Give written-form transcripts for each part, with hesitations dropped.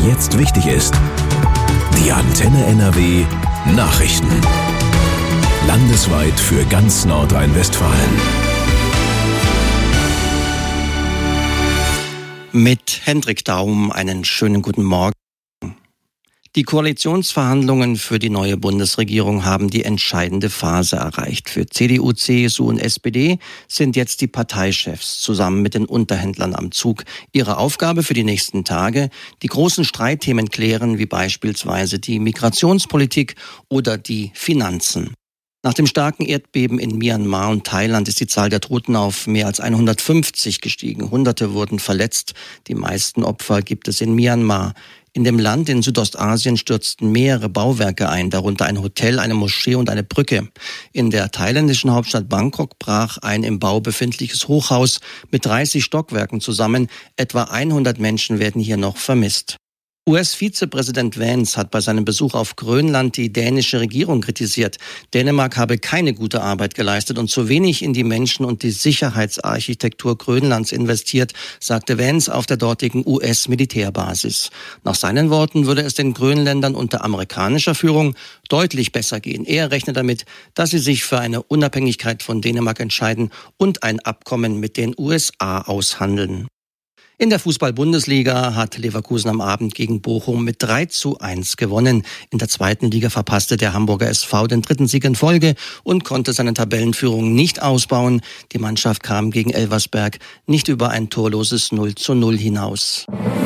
jetzt wichtig ist. Die Antenne NRW Nachrichten. Landesweit für ganz Nordrhein-Westfalen. Mit Hendrik Daum einen schönen guten Morgen. Die Koalitionsverhandlungen für die neue Bundesregierung haben die entscheidende Phase erreicht. Für CDU, CSU und SPD sind jetzt die Parteichefs zusammen mit den Unterhändlern am Zug. Ihre Aufgabe für die nächsten Tage: die großen Streitthemen klären, wie beispielsweise die Migrationspolitik oder die Finanzen. Nach dem starken Erdbeben in Myanmar und Thailand ist die Zahl der Toten auf mehr als 150 gestiegen. Hunderte wurden verletzt. Die meisten Opfer gibt es in Myanmar. In dem Land in Südostasien stürzten mehrere Bauwerke ein, darunter ein Hotel, eine Moschee und eine Brücke. In der thailändischen Hauptstadt Bangkok brach ein im Bau befindliches Hochhaus mit 30 Stockwerken zusammen. Etwa 100 Menschen werden hier noch vermisst. US-Vizepräsident Vance hat bei seinem Besuch auf Grönland die dänische Regierung kritisiert. Dänemark habe keine gute Arbeit geleistet und zu wenig in die Menschen- und die Sicherheitsarchitektur Grönlands investiert, sagte Vance auf der dortigen US-Militärbasis. Nach seinen Worten würde es den Grönländern unter amerikanischer Führung deutlich besser gehen. Er rechnet damit, dass sie sich für eine Unabhängigkeit von Dänemark entscheiden und ein Abkommen mit den USA aushandeln. In der Fußball-Bundesliga hat Leverkusen am Abend gegen Bochum mit 3:1 gewonnen. In der zweiten Liga verpasste der Hamburger SV den 3. Sieg in Folge und konnte seine Tabellenführung nicht ausbauen. Die Mannschaft kam gegen Elversberg nicht über ein torloses 0:0 hinaus.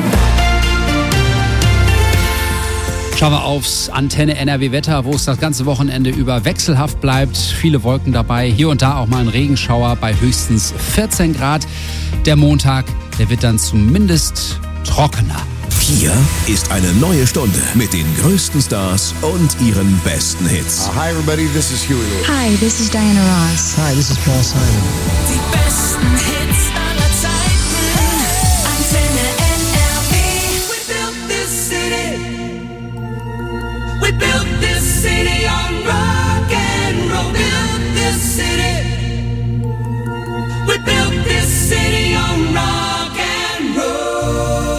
Schauen wir aufs Antenne NRW-Wetter, wo es das ganze Wochenende über wechselhaft bleibt. Viele Wolken dabei, hier und da auch mal ein Regenschauer bei höchstens 14 Grad. Der Montag, der wird dann zumindest trockener. Hier ist eine neue Stunde mit den größten Stars und ihren besten Hits. Hi everybody, this is Huey Lewis. Hi, this is Diana Ross. Hi, this is Paul Simon. Die besten Hits aller Zeiten. Antenne NRW. We built this city. We built this city on rock and roll. Built this city. We built this city on rock and roll.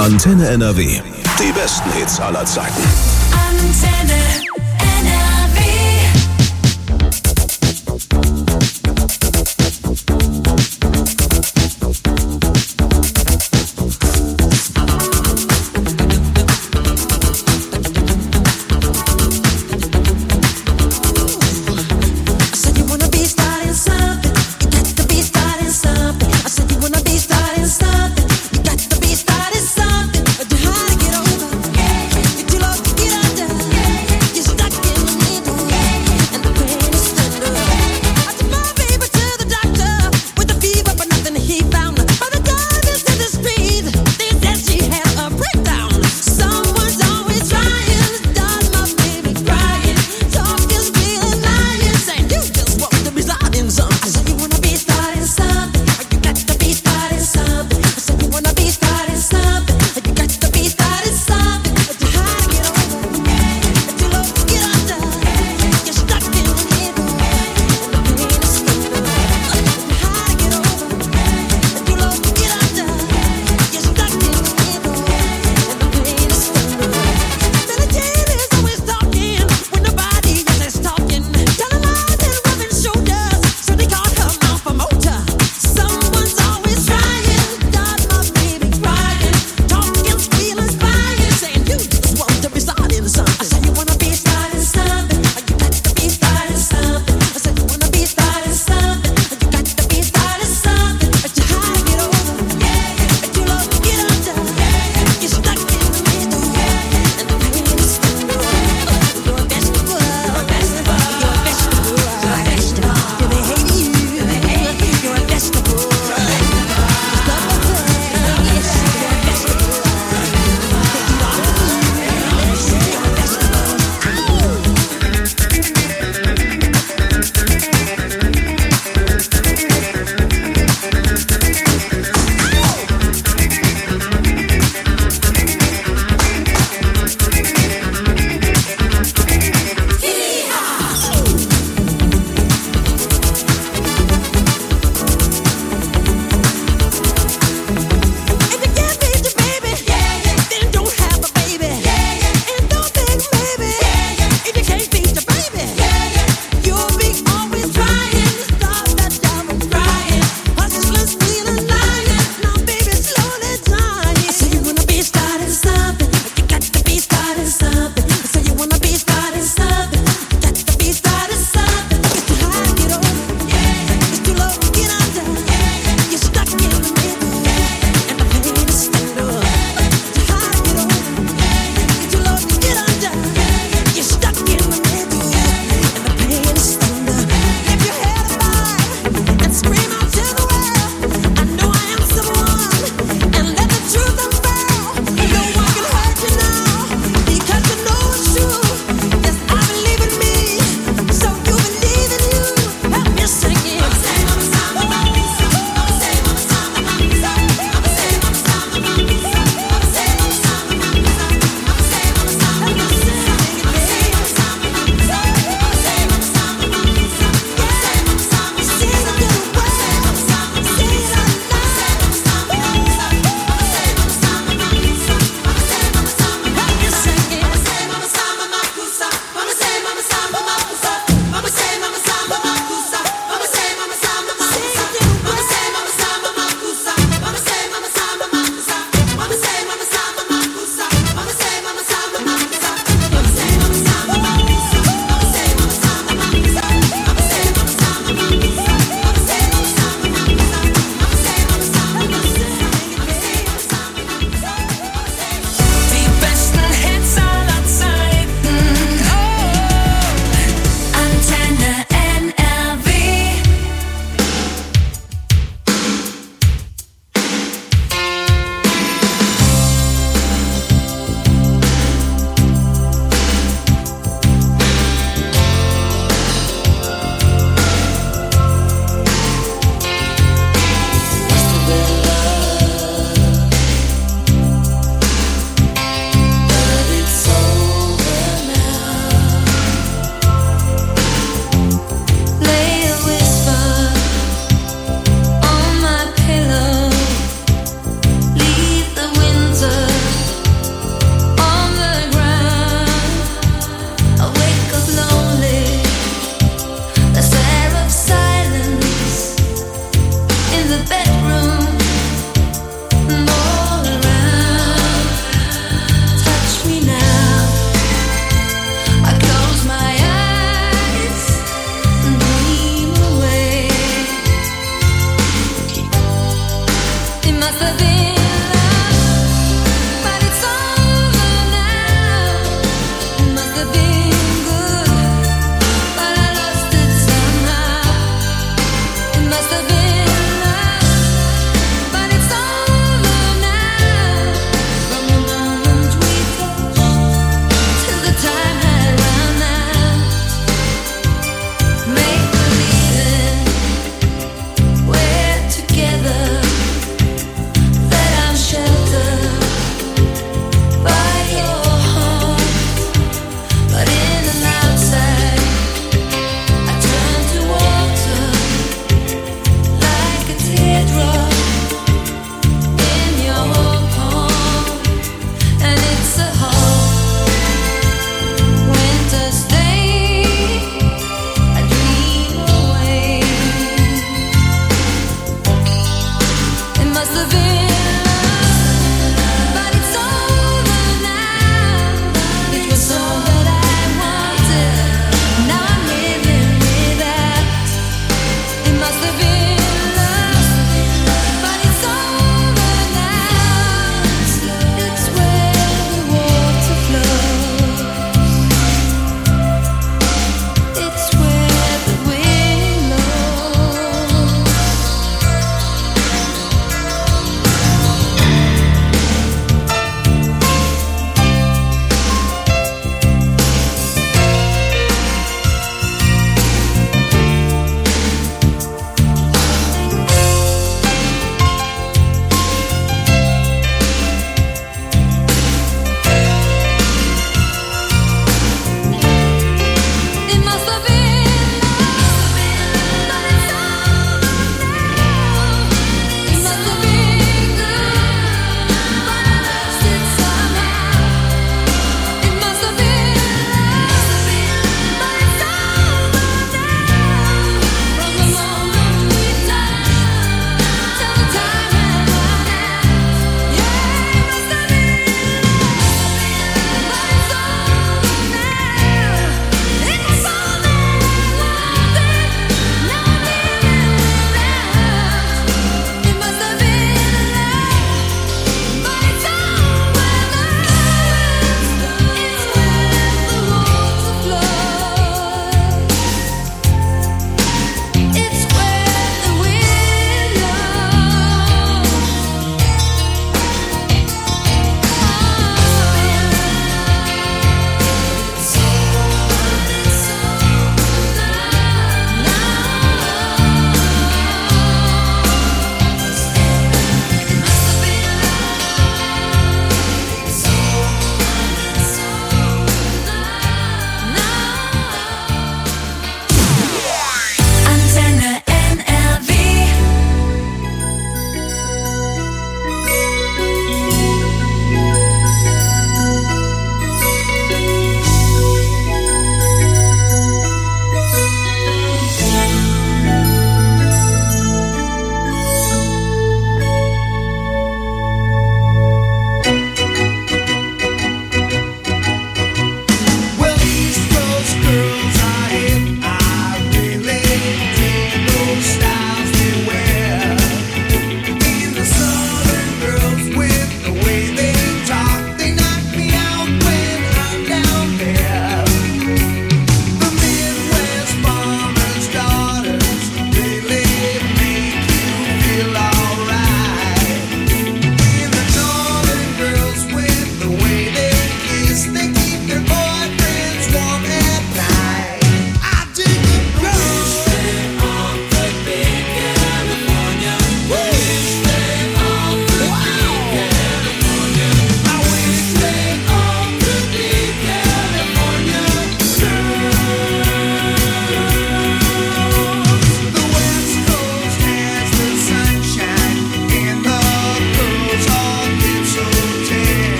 Antenne NRW. Die besten Hits aller Zeiten. Antenne NRW. Get over, get too low to get under.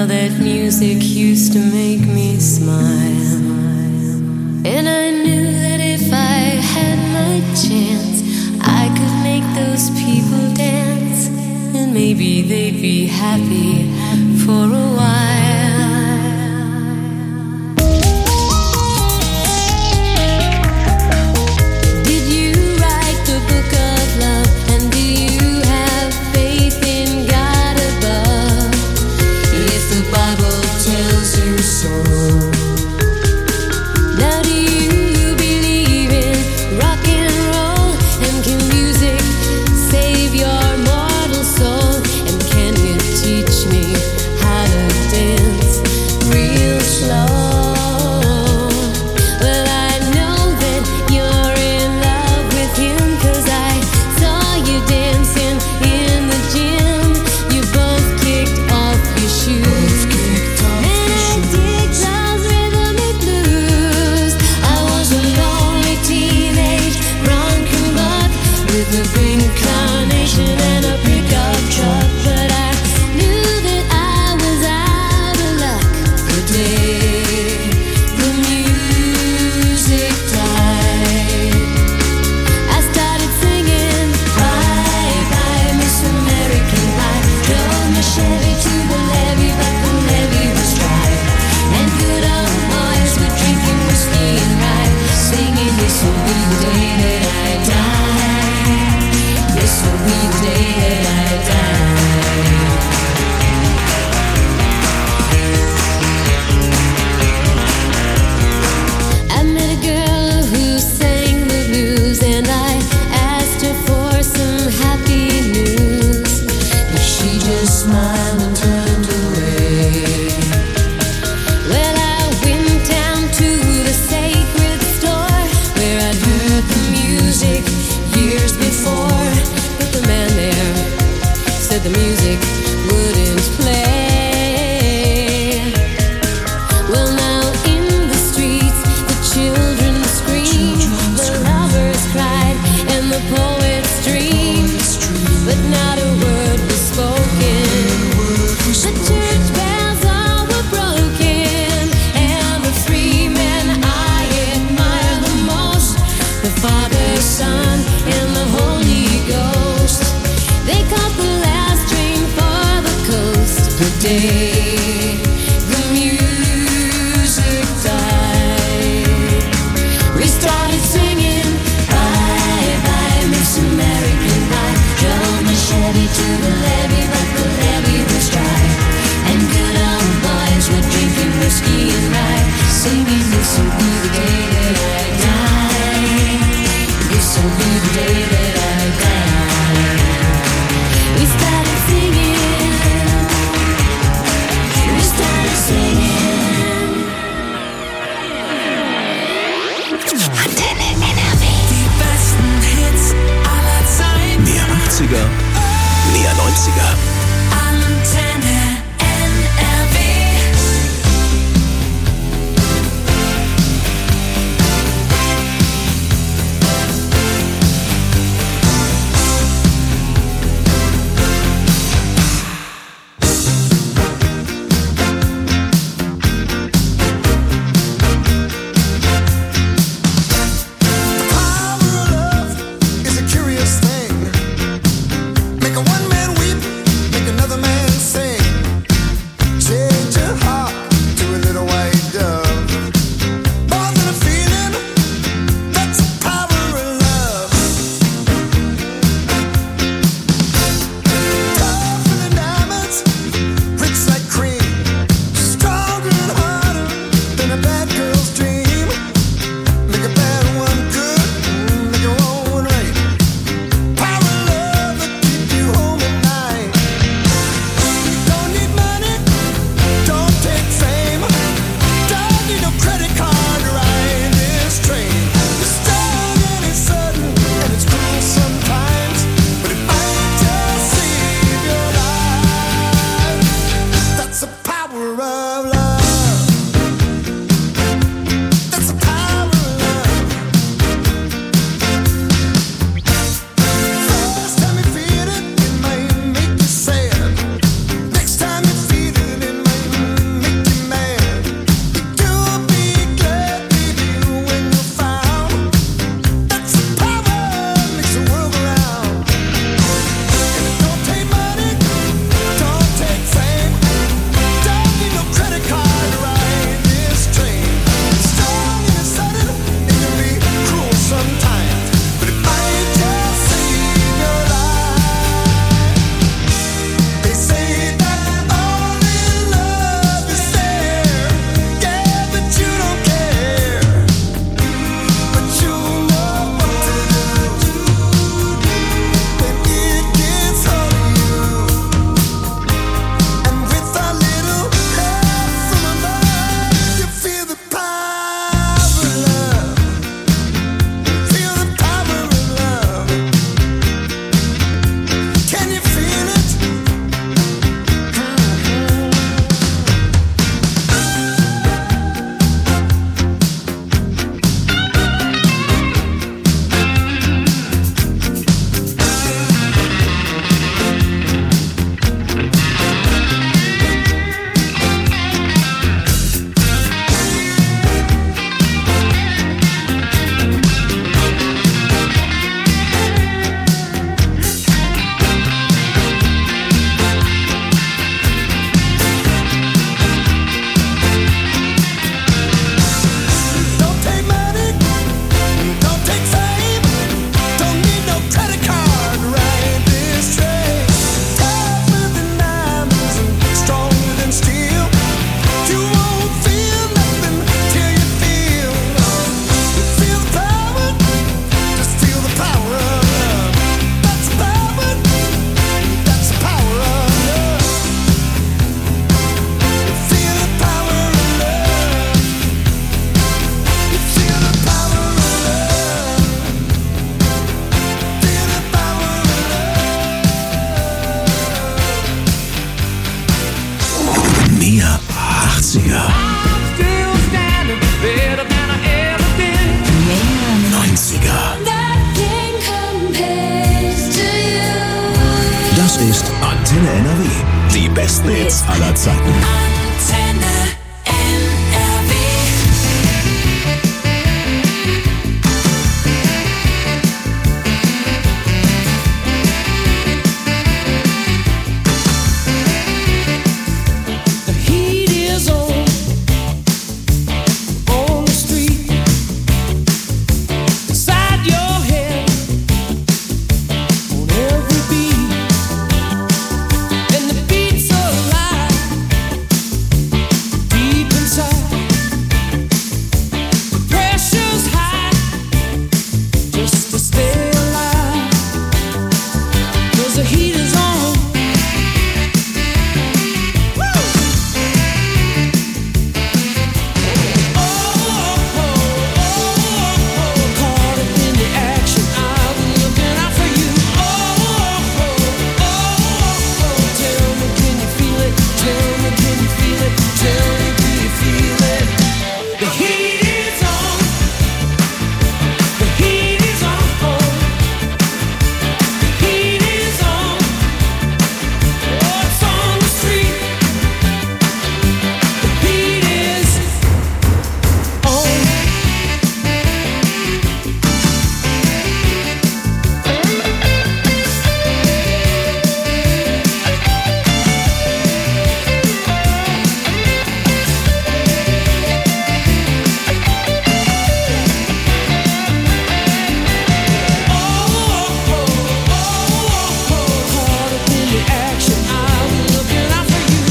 how that music used to make me smile. And I knew that if I had my chance, I could make those people dance, and maybe they'd be happy for a while. Did you write the book of love, and do you have faith in God above? If the Bible tells you so. Now do you believe in rock and roll, and can music save your mortal soul? And can you teach me how to dance real slow? Well, I know that you're in love with him, 'cause I saw you dancing in the gym. You both kicked off your shoes, and I dig those rhythmic blues. I was a lonely teenage bronco buck with a pink carnation and a pickup truck, but I knew that I was out of luck the day the music died. I started singing bye bye Miss American Pie. Drove my Chevy to the levee, but the levee was dry, and good old boys were drinking whiskey and rye, singing this will be the day that I die. This will be the day that I die. I met a girl who sang the blues, and I asked her for some happy news, but she just smiled and turned away. Well, I went down to the sacred store where I'd heard the music years before, but the man there said the music wouldn't play. Well, now in the streets the children screamed, the lovers cried, and the poets dreamed, but not a word was spoken. The church bells all were broken, and the three men I admire the most, the Father, Son, and the Holy Ghost. They caught the last train for the coast the day the music died. We started singing bye bye Miss American Pie. Drove my Chevy to the levee, but the levee was dry, and good old boys were drinking whiskey and rye, singing this will be the day that I die. This will be the day that I die. We started singing. We started 80er. 90er. Das ist Antenne NRW. Die besten Hits aller Zeiten. Antenne NRW. The heat is on the street, inside your head, on every beat, and the beat's alive, deep inside. The pressure's high, just to stay alive, 'cause the heat is on. Caught up in the action, I've been looking out for you. Tell me, can you feel it? Tell me, can you feel it? Tell me, can you feel it? The heat is on. The heat is on. The heat is on. Oh, it's on the street. The heat is on. Caught up in the action, I'm looking out for you.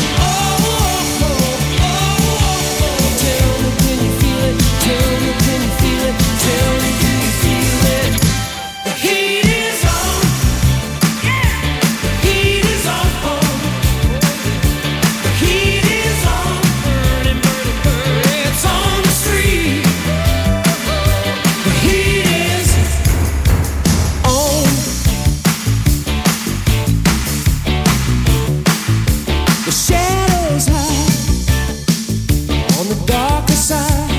Tell me, can you feel it? Tell me, can you feel it? Tell me, can you feel it? The heat is on. The heat is on. The heat is on. Burning, burning, burning. It's on the street. The heat is on. The shadows hide on the darker side.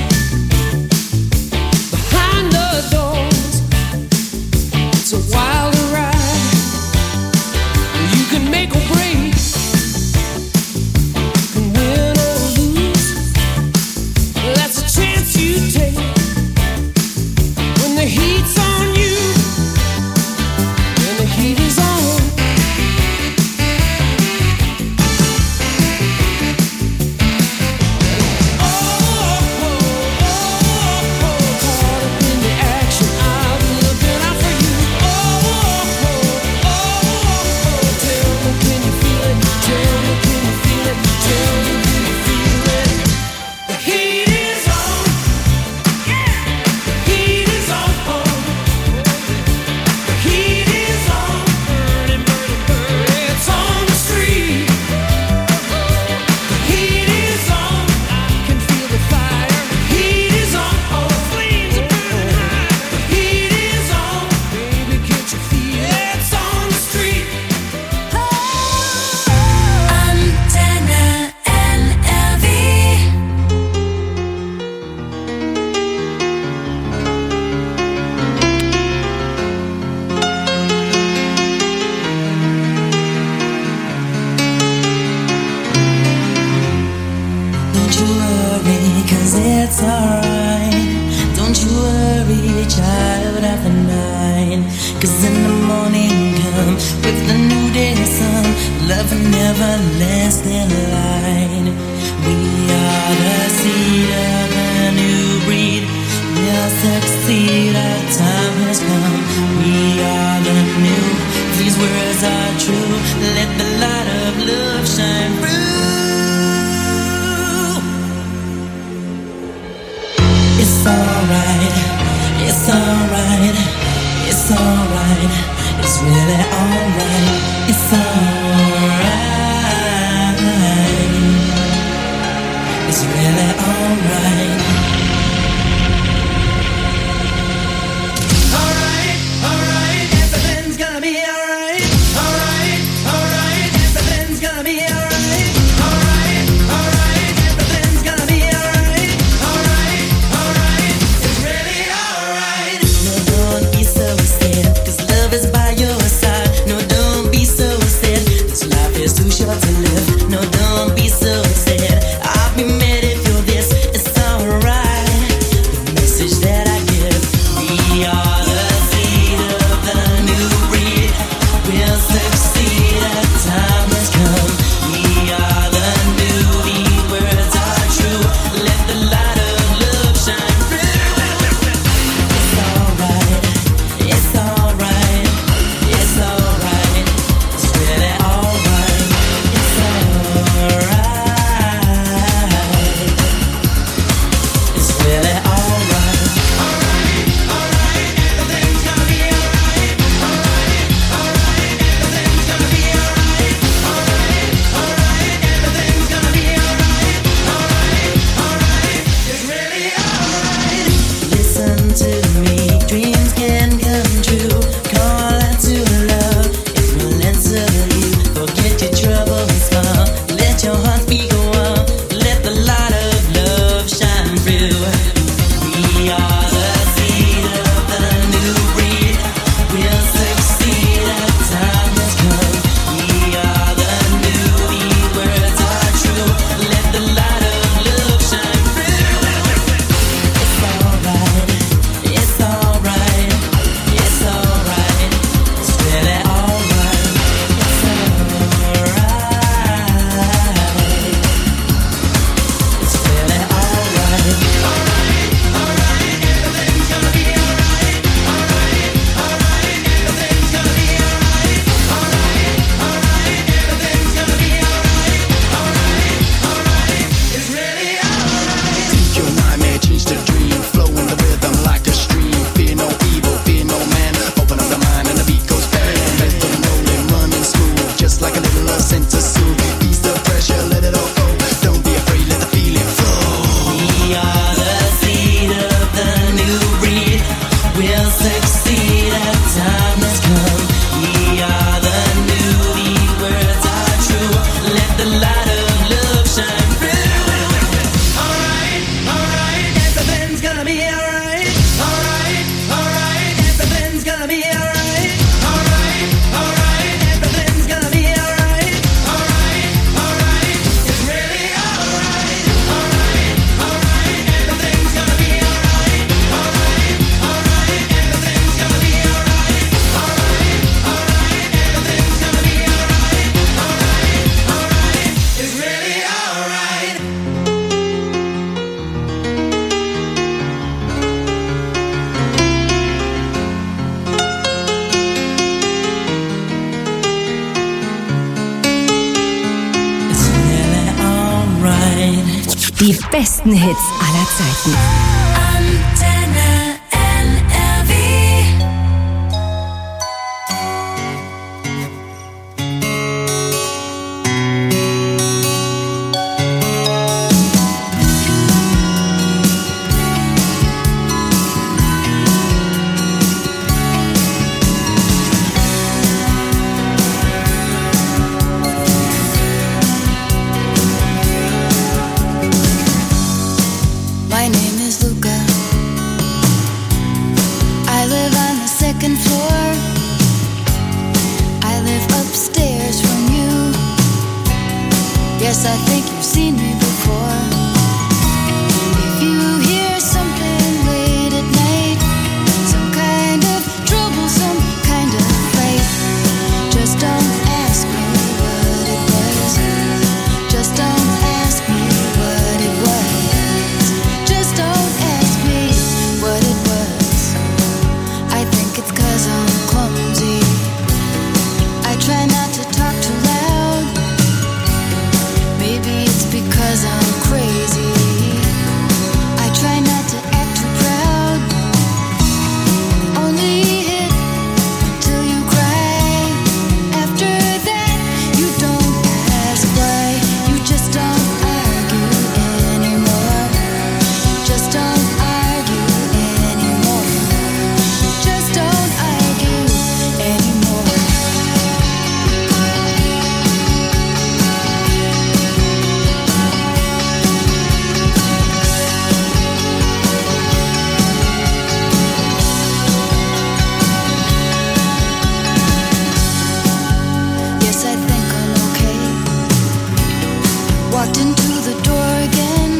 Behind the doors, it's a wild ride. You can make or break, can win or lose. That's a chance you take when the heat's on you. When the heat is on. Caught up in the action, I'm looking out for you. Tell me, can you feel it? Tell me, can you feel it? Tell me, can you feel it? The heat is on. The heat is on. The heat is on. Burning, burning, burning. It's on the street. The heat is on. I can feel the fire. The heat is on. Flames are burning high. The heat is on. Baby, can't you feel it? It's on the street. Antenne NRW. Don't you worry, 'cause it's alright. Don't you worry, child of the night. 'Cause in the morning come with the new day sun, love and everlasting light. We are the seed of a new breed. We'll succeed, our time has come. We are the new, these words are true. Let the light of love shine through. It's alright, it's alright, it's alright, it's really alright, it's alright, it's really alright. Alright, alright, everything's gonna be alright. Alright, alright, everything's gonna be alright. Alright, alright, everything's Die besten Hits aller Zeiten. Antenne NRW. My name is Luca. I live on the second floor. I live upstairs from you. Yes, I think you've seen me before. If you hear something late at night, some kind of trouble, some kind of fight, just don't ask me what it was. Just don't ask me what it was. Just don't ask me what it was. I think it's 'cause I'm clumsy. I try not to talk too loud. Maybe it's because I'm crazy. I try not to act too proud. Only hit till you cry. After that, you don't ask why. You just don't argue anymore. Just don't argue anymore. Just don't argue anymore. Yes, I think I'm okay. Walked into the door again.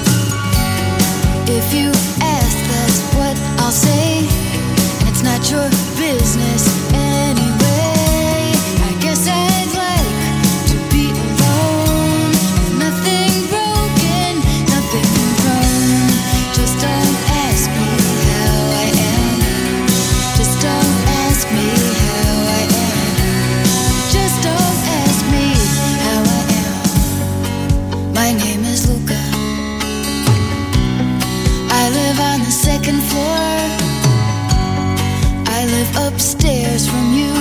If you ask, that's what I'll say. And it's not your business anyway. I guess I'd like to be alone. With nothing broken, nothing wrong. Just don't ask me how I am. Just don't ask me how I am. Just don't ask me how I am. My name is Luca. I live on the second floor. I live upstairs from you.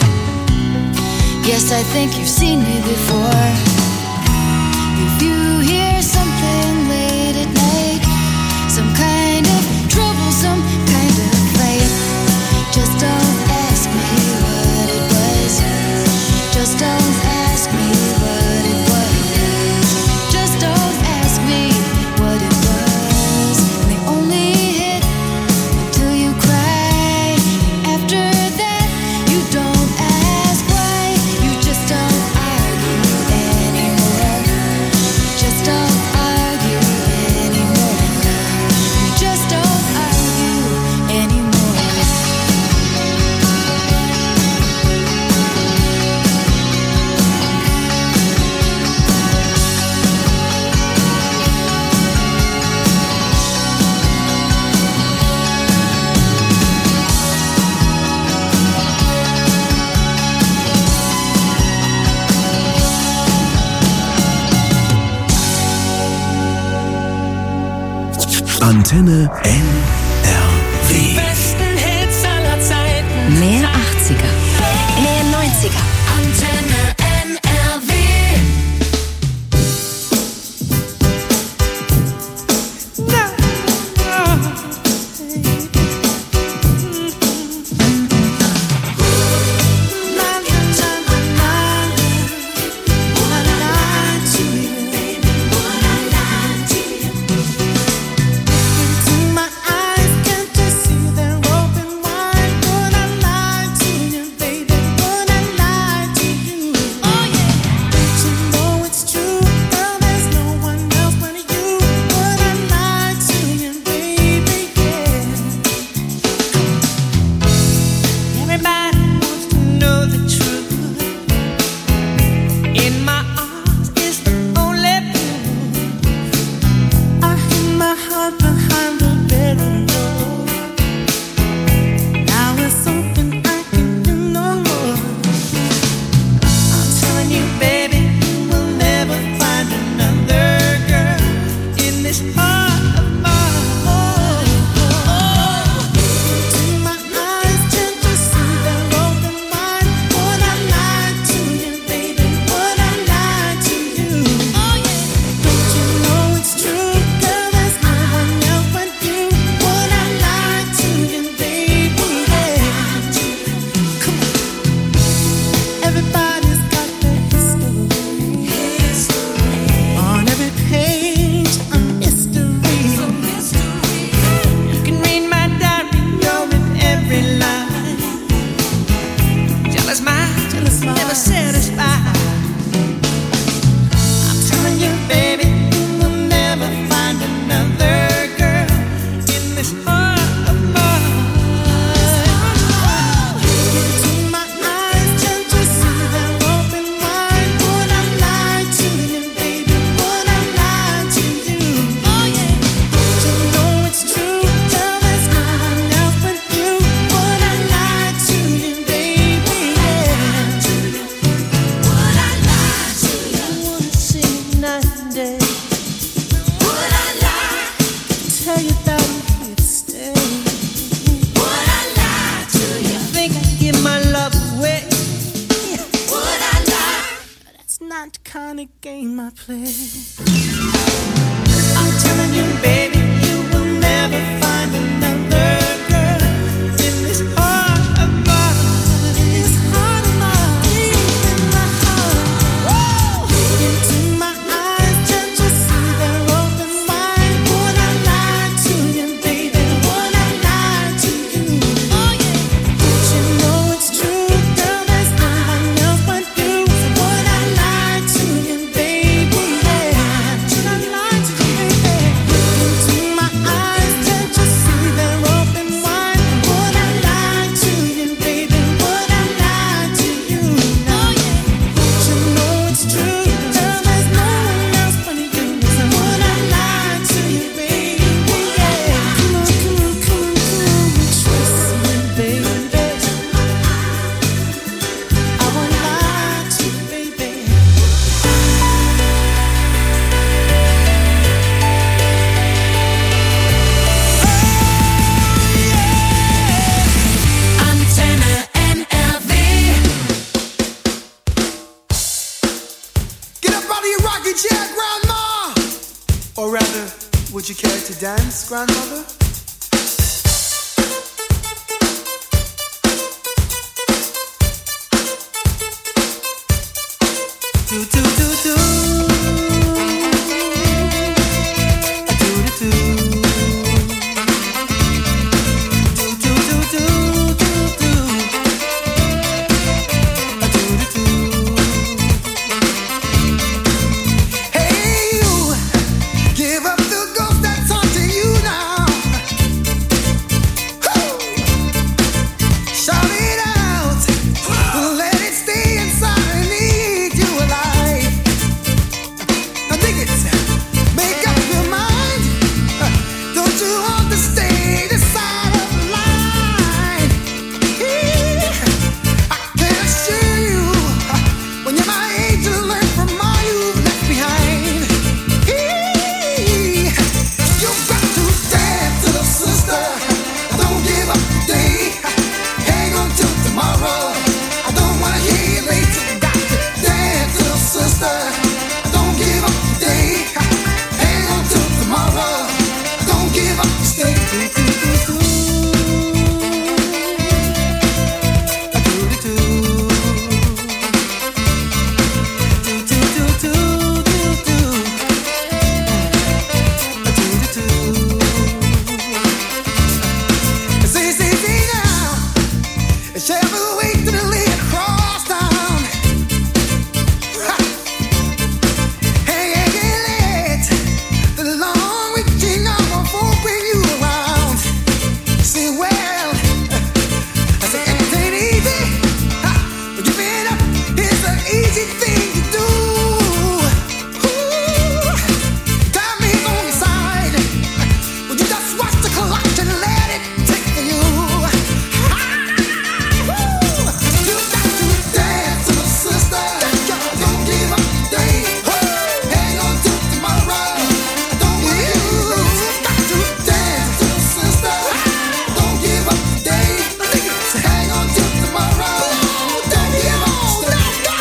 Yes, I think you've seen me before. If you hear something late at night, some kind of trouble, some kind of fight, just don't ask me what it was. Just don't ask me what it was. Just don't ask me what it was. And they only hit until you cry. After that, you don't ask why. You just don't argue anymore. Just don't argue anymore. You just don't argue anymore. Antenne NRW. Besten Hits aller Zeiten. Mehr 80er, mehr 90er. Antenne NRW. My eyes day? Would I lie? Tell you that I'm here to stay. Would I lie to you? Think I give my love away? Would I lie? That's not the kind of game I play. I'm telling you, baby, you will never find another girl in this heart of mine. This heart of mine, deep in my heart. Look into my eyes, can't you see they're open wide? Would I lie to you, baby? Would I lie to you? Oh yeah. Don't you know it's true, girl? There's no one else but you. So would I lie to you, baby? Yeah. Should I lie to you, baby? Look into my eyes, can't you see they're open wide? Would I lie to you, baby? Would I lie to you? Oh yeah. Don't you know it's true, girl? There's no one else but you. So would I lie to you, baby? Yeah. Come on, come on, come on, come on. Trust me, baby. I won't lie to you, baby. Antenne NRW. Get up out of your rocking chair, Grandma! Or rather, would you care to dance, Grandmother? Do do do do. A do do do. Do do do do do do. A do do do. Hey you, give up the ghost that's haunting you now. Woo! Shout it out, let it stay inside and eat you alive. Now dig it, make up your mind. Don't you want to stay this side of the line? I can assure you, when you're my age, you'll learn from all you've left behind. You've got to dance, little sister. Don't give up today. Hang on till tomorrow. I don't wanna hear you late. You got to dance, little sister. Don't give up today. Hang on till tomorrow. Don't give up, stay. Do do do do. A do do do. Do do do do do do. A do do do. See now. Shall we wait till the lane across town? Ha. Hey, hey, hey, let the long reaching arm won't bring you around. See, well, I say it ain't easy. Ha. But giving up is an easy thing to do. Ooh, time is on your side. Well, you just watch the clock and let it take for you. You got to dance, little sister. Don't give up today. Hang on till tomorrow. Don't want you. Got to dance, little sister. Don't give up today. Hang on till tomorrow. Don't give up. Let's go.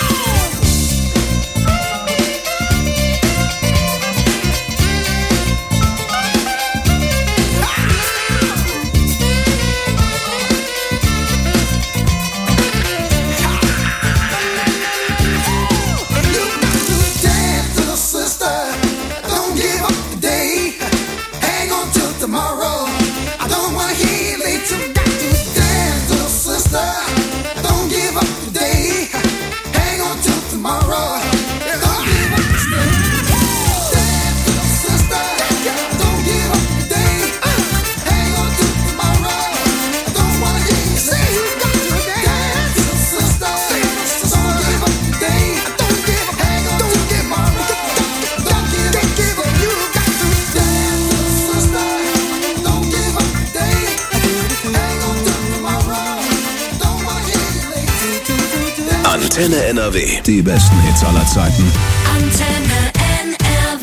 You got to dance, little sister. Don't give up today. Hang on till tomorrow. I don't wanna hear you late. You got to dance, little sister. Don't give up today. Hang on till tomorrow. Don't give up today. Dance, little sister. Don't give up today. Hang on till tomorrow. I don't wanna hear you say you got to dance, little sister. Don't give up today. Don't give up. Hang on till tomorrow. Don't give up. You got to dance, little sister. Don't give up today. Hang on till tomorrow. Don't wanna hear you late. Antenne NRW. Die besten Hits aller Zeiten. Antenne NRW.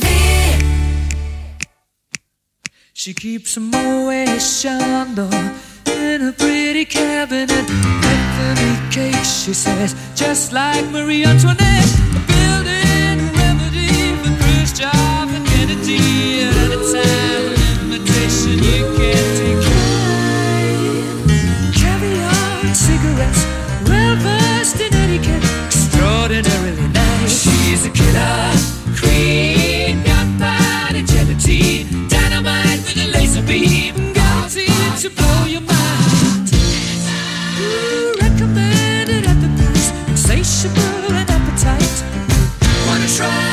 She keeps a Moet Chandon in a pretty cabinet. Anthony cake, she says, just like Marie Antoinette. Building a remedy for Khrushchev and Kennedy. At a time of invitation you can't decline. Caviar and cigarettes, well versed in etiquette, extraordinarily nice. She's a killer queen, gunpowder gelatine, dynamite with a laser beam, guaranteed to blow your mind. Ooh, recommended at the price, insatiable and appetite. Wanna try?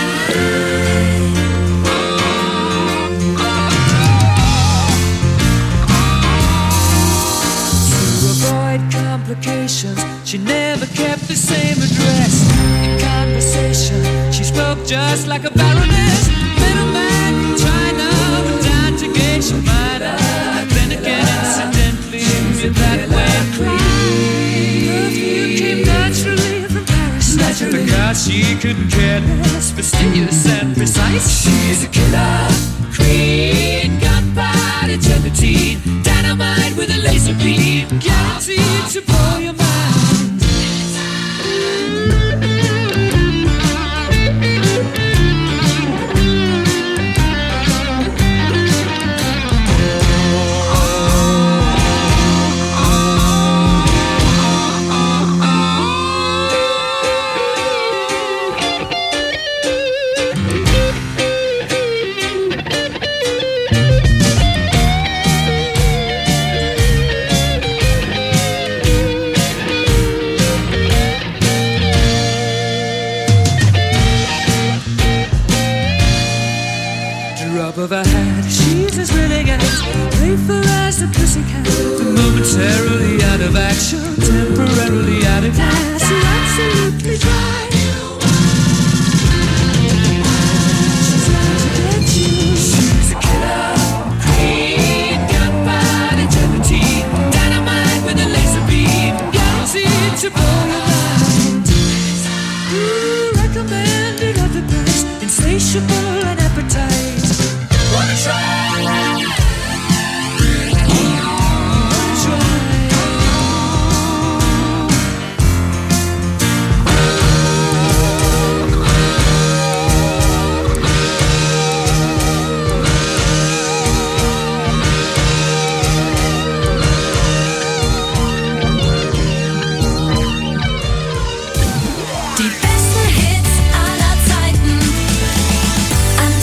Complications, she never kept the same address. In conversation, she spoke just like a baroness. Middleman from China, but down to Geisha Minor. Then again, incidentally, with that way perfume came naturally from Paris. Because she couldn't care less, fastidious and precise. She's a killer queen, gunpowder gelatine, dynamite with a laser beam, guaranteed to blow your mind. Of her hat, she's as willing as playful as a pussycat. Momentarily out of action, temporarily out of gas. You're absolutely dry. She's out to get you. She's a killer queen, gunpowder gelatine, dynamite with a laser beam, guaranteed to blow your mind. Ooh, recommended at the best, insatiable and appetite. Wanna try? Die besten Hits aller Zeiten.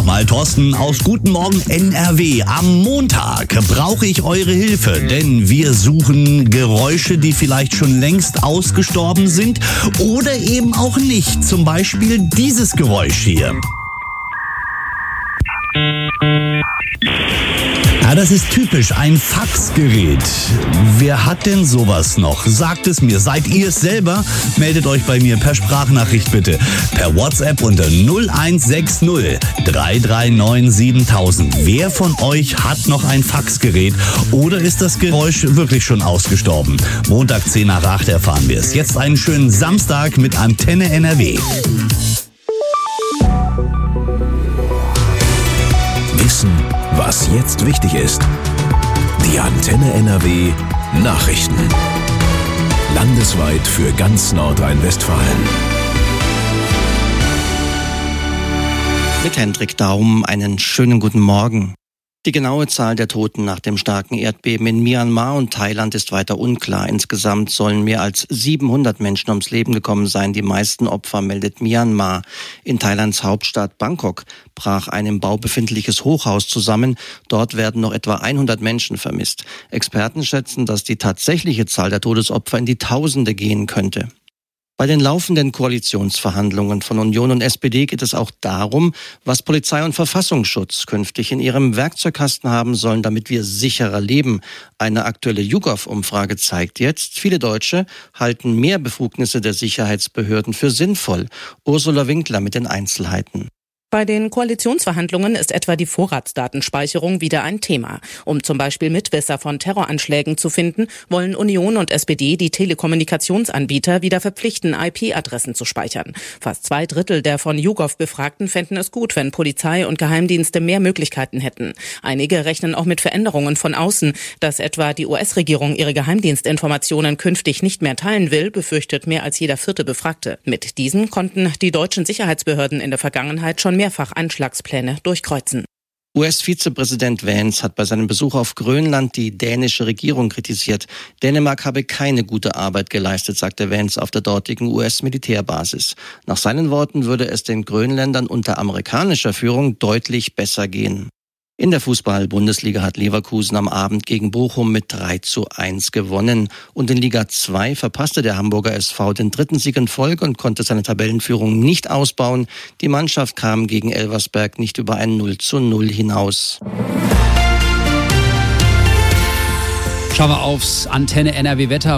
nochmal, Thorsten aus Guten Morgen NRW. Am Montag brauche ich eure Hilfe, denn wir suchen Geräusche, die vielleicht schon längst ausgestorben sind oder eben auch nicht. Zum Beispiel dieses Geräusch hier. Ja, das ist typisch, ein Faxgerät. Wer hat denn sowas noch? Sagt es mir. Seid ihr es selber? Meldet euch bei mir per Sprachnachricht bitte. Per WhatsApp unter 0160 339 7000. Wer von euch hat noch ein Faxgerät oder ist das Geräusch wirklich schon ausgestorben? Montag 10 nach 8 erfahren wir es. Jetzt einen schönen Samstag mit Antenne NRW. Wissen, was jetzt wichtig ist. Die Antenne NRW Nachrichten. Landesweit für ganz Nordrhein-Westfalen. Mit Hendrik Daum einen schönen guten Morgen. Die genaue Zahl der Toten nach dem starken Erdbeben in Myanmar und Thailand ist weiter unklar. Insgesamt sollen mehr als 700 Menschen ums Leben gekommen sein. Die meisten Opfer meldet Myanmar. In Thailands Hauptstadt Bangkok brach ein im Bau befindliches Hochhaus zusammen. Dort werden noch etwa 100 Menschen vermisst. Experten schätzen, dass die tatsächliche Zahl der Todesopfer in die Tausende gehen könnte. Bei den laufenden Koalitionsverhandlungen von Union und SPD geht es auch darum, was Polizei und Verfassungsschutz künftig in ihrem Werkzeugkasten haben sollen, damit wir sicherer leben. Eine aktuelle YouGov-Umfrage zeigt jetzt, viele Deutsche halten mehr Befugnisse der Sicherheitsbehörden für sinnvoll. Ursula Winkler mit den Einzelheiten. Bei den Koalitionsverhandlungen ist etwa die Vorratsdatenspeicherung wieder ein Thema. Um zum Beispiel Mitwisser von Terroranschlägen zu finden, wollen Union und SPD die Telekommunikationsanbieter wieder verpflichten, IP-Adressen zu speichern. Fast 2/3 der von YouGov-Befragten fänden es gut, wenn Polizei und Geheimdienste mehr Möglichkeiten hätten. Einige rechnen auch mit Veränderungen von außen. Dass etwa die US-Regierung ihre Geheimdienstinformationen künftig nicht mehr teilen will, befürchtet mehr als jeder 4. Befragte. Mit diesen konnten die deutschen Sicherheitsbehörden in der Vergangenheit schon mehrfach Anschlagspläne durchkreuzen. US-Vizepräsident Vance hat bei seinem Besuch auf Grönland die dänische Regierung kritisiert. Dänemark habe keine gute Arbeit geleistet, sagte Vance auf der dortigen US-Militärbasis. Nach seinen Worten würde es den Grönländern unter amerikanischer Führung deutlich besser gehen. In der Fußball-Bundesliga hat Leverkusen am Abend gegen Bochum mit 3:1 gewonnen. Und in Liga 2 verpasste der Hamburger SV den 3. Sieg in Folge und konnte seine Tabellenführung nicht ausbauen. Die Mannschaft kam gegen Elversberg nicht über ein 0:0 hinaus. Schauen wir aufs Antenne NRW Wetter.